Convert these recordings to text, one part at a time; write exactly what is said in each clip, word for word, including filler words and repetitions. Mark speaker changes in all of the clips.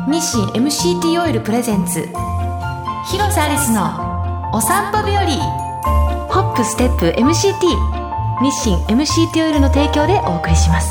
Speaker 1: 日清 エムシーティー オイルプレゼンツ広瀬アリスのお散歩日和。ホップステップ エムシーティー 日清 エムシーティー オイルの提供でお送りします。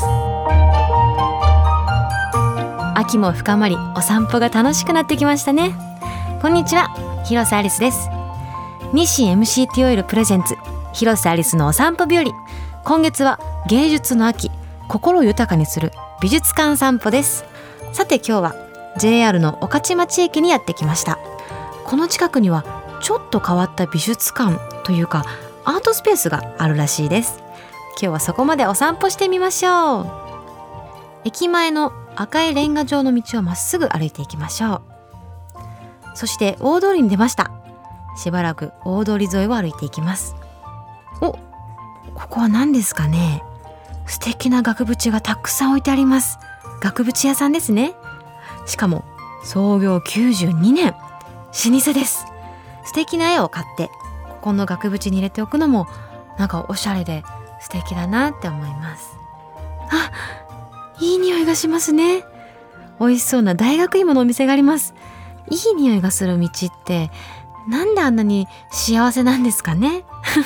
Speaker 1: 秋も深まり、お散歩が楽しくなってきましたね。こんにちは、広瀬アリスです。日清 エムシーティー オイルプレゼンツ広瀬アリスのお散歩日和。今月は芸術の秋、心を豊かにする美術館散歩です。さて今日は ジェイアール の御徒町駅にやってきました。この近くにはちょっと変わった美術館というかアートスペースがあるらしいです。今日はそこまでお散歩してみましょう。駅前の赤いレンガ状の道をまっすぐ歩いていきましょう。そして大通りに出ました。しばらく大通り沿いを歩いていきます。お、ここは何ですかね。素敵な額縁がたくさん置いてあります。額縁屋さんですね。しかも創業きゅうじゅうにねん、老舗です。素敵な絵を買ってここの額縁に入れておくのもなんかおしゃれで素敵だなって思います。あ、いい匂いがしますね。美味しそうな大学芋のお店があります。いい匂いがする道ってなんであんなに幸せなんですかね。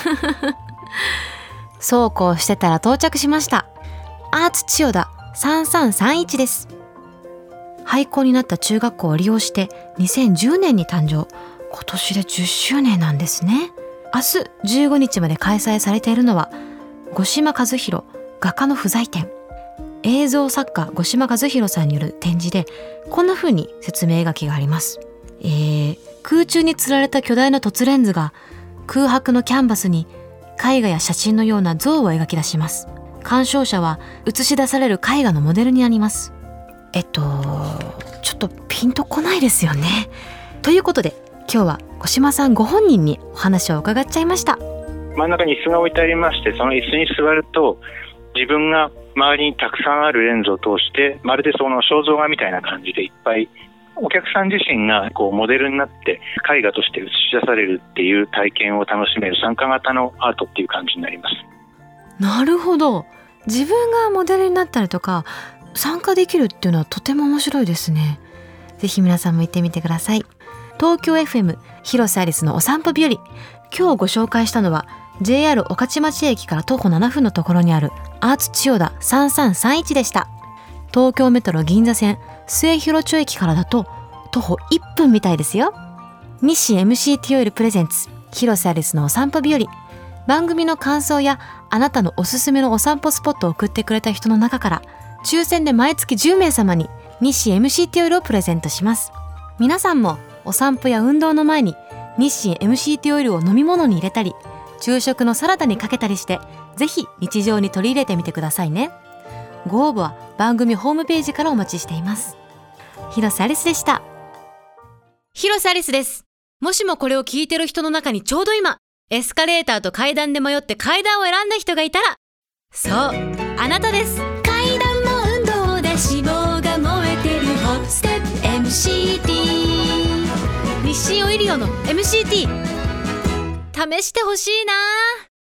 Speaker 1: そうこうしてたら到着しました。アーツ千代田さんさんさんいちです。廃校になった中学校を利用してにせんじゅうねんに誕生。今年でじゅっしゅうねんなんですね。明日じゅうごにちまで開催されているのは五島和弘画家の不在展。映像作家五島和弘さんによる展示でこんな風に説明書きがあります。えー、空中に吊られた巨大な凸レンズが空白のキャンバスに絵画や写真のような像を描き出します。鑑賞者は映し出される絵画のモデルになります。えっとちょっとピンとこないですよね。ということで今日は五島さんご本人にお話を伺っちゃいました。
Speaker 2: 真ん中に椅子が置いてありまして、その椅子に座ると自分が周りにたくさんあるレンズを通してまるでその肖像画みたいな感じでいっぱいお客さん自身がこうモデルになって絵画として映し出されるっていう体験を楽しめる参加型のアートっていう感じになります。
Speaker 1: なるほど。自分がモデルになったりとか参加できるっていうのはとても面白いですね。ぜひ皆さんも行ってみてください。東京 エフエム 広瀬アリスのお散歩日和。今日ご紹介したのは ジェイアール 御徒町駅から徒歩ななふんのところにあるアーツ千代田さんさんさんいちでした。東京メトロ銀座線末広町駅からだと徒歩いっぷんみたいですよ。日清 エムシーティー オイルプレゼンツ広瀬アリスのお散歩日和。番組の感想やあなたのおすすめのお散歩スポットを送ってくれた人の中から抽選で毎月じゅうめいさまに日清 エムシーティー オイルをプレゼントします。皆さんもお散歩や運動の前に日清 エムシーティー オイルを飲み物に入れたり昼食のサラダにかけたりしてぜひ日常に取り入れてみてくださいね。ご応募は番組ホームページからお待ちしています。広瀬アリスでした。広瀬アリスです。もしもこれを聞いてる人の中にちょうど今エスカレーターと階段で迷って階段を選んだ人がいたら、そうあなたです。階段の運動で脂肪が燃えてるホップステップ エムシーティー 日清オイリオの エムシーティー 試してほしいな。